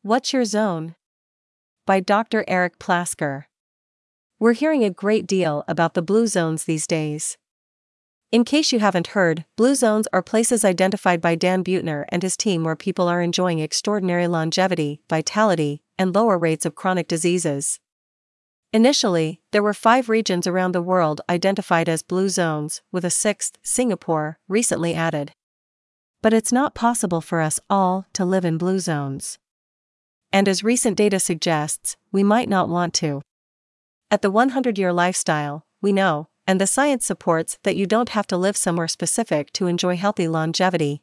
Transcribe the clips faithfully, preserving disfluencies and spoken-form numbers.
What's Your Zone? By Doctor Eric Plasker. We're hearing a great deal about the blue zones these days. In case you haven't heard, blue zones are places identified by Dan Buettner and his team where people are enjoying extraordinary longevity, vitality, and lower rates of chronic diseases. Initially, there were five regions around the world identified as blue zones, with a sixth, Singapore, recently added. But it's not possible for us all to live in blue zones. And as recent data suggests, we might not want to. At the one hundred year Lifestyle, we know, and the science supports, that you don't have to live somewhere specific to enjoy healthy longevity.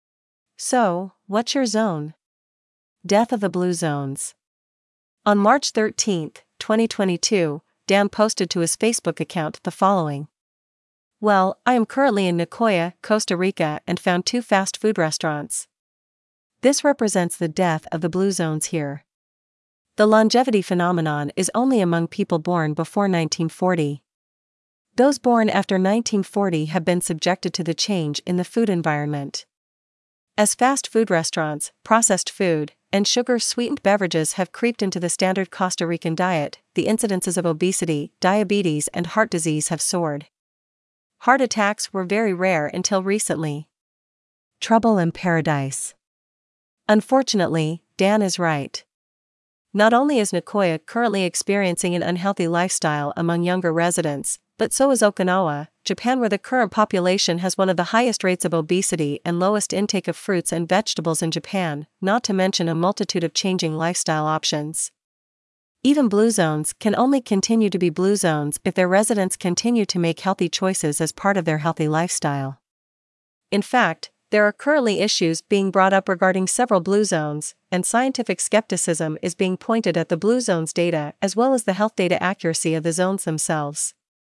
So, what's your zone? Death of the Blue Zones. On March thirteenth, twenty twenty-two, Dan posted to his Facebook account the following. Well, I am currently in Nicoya, Costa Rica and found two fast food restaurants. This represents the death of the blue zones here. The longevity phenomenon is only among people born before nineteen forty. Those born after nineteen forty have been subjected to the change in the food environment. As fast food restaurants, processed food, and sugar-sweetened beverages have creeped into the standard Costa Rican diet, the incidences of obesity, diabetes and heart disease have soared. Heart attacks were very rare until recently. Trouble in paradise. Unfortunately, Dan is right. Not only is Nicoya currently experiencing an unhealthy lifestyle among younger residents, but so is Okinawa, Japan, where the current population has one of the highest rates of obesity and lowest intake of fruits and vegetables in Japan, not to mention a multitude of changing lifestyle options. Even blue zones can only continue to be blue zones if their residents continue to make healthy choices as part of their healthy lifestyle. In fact, there are currently issues being brought up regarding several blue zones, and scientific skepticism is being pointed at the blue zones data as well as the health data accuracy of the zones themselves.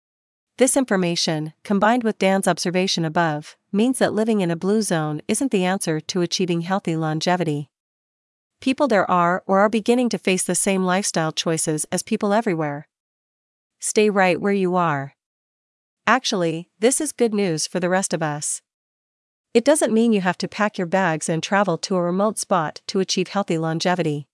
This information, combined with Dan's observation above, means that living in a blue zone isn't the answer to achieving healthy longevity. People there are or are beginning to face the same lifestyle choices as people everywhere. Stay right where you are. Actually, this is good news for the rest of us. It doesn't mean you have to pack your bags and travel to a remote spot to achieve healthy longevity.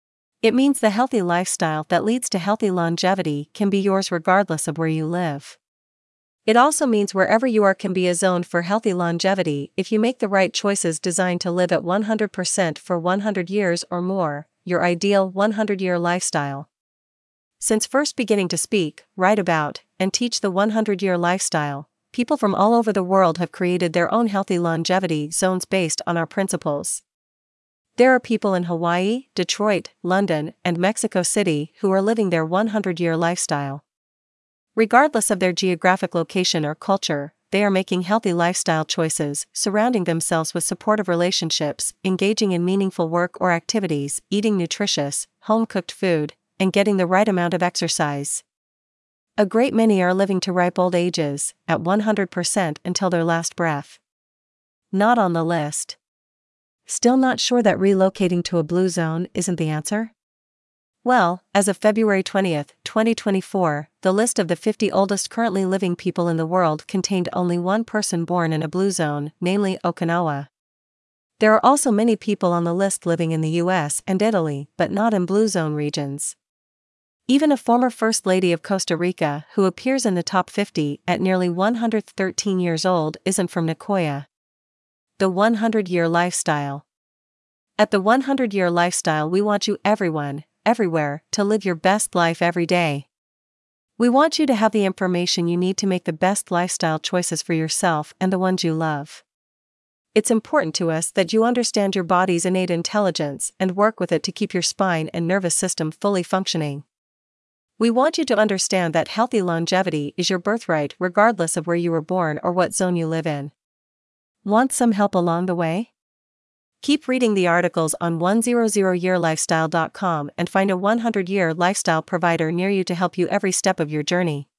It means the healthy lifestyle that leads to healthy longevity can be yours regardless of where you live. It also means wherever you are can be a zone for healthy longevity if you make the right choices designed to live at one hundred percent for one hundred years or more, your ideal one hundred year lifestyle. Since first beginning to speak, write about, and teach the one hundred year lifestyle, people from all over the world have created their own healthy longevity zones based on our principles. There are people in Hawaii, Detroit, London, and Mexico City who are living their one hundred year lifestyle. Regardless of their geographic location or culture, they are making healthy lifestyle choices, surrounding themselves with supportive relationships, engaging in meaningful work or activities, eating nutritious, home-cooked food, and getting the right amount of exercise. A great many are living to ripe old ages, at one hundred percent until their last breath. Not on the list. Still not sure that relocating to a blue zone isn't the answer? Well, as of February twentieth, twenty twenty-four, the list of the fifty oldest currently living people in the world contained only one person born in a blue zone, namely Okinawa. There are also many people on the list living in the U S and Italy, but not in blue zone regions. Even a former First Lady of Costa Rica, who appears in the top fifty at nearly one hundred thirteen years old, isn't from Nicoya. The one hundred year Lifestyle. At the one hundred year Lifestyle, we want you, everyone, everywhere, to live your best life every day. We want you to have the information you need to make the best lifestyle choices for yourself and the ones you love. It's important to us that you understand your body's innate intelligence and work with it to keep your spine and nervous system fully functioning. We want you to understand that healthy longevity is your birthright regardless of where you were born or what zone you live in. Want some help along the way? Keep reading the articles on one hundred year lifestyle dot com and find a one hundred year lifestyle provider near you to help you every step of your journey.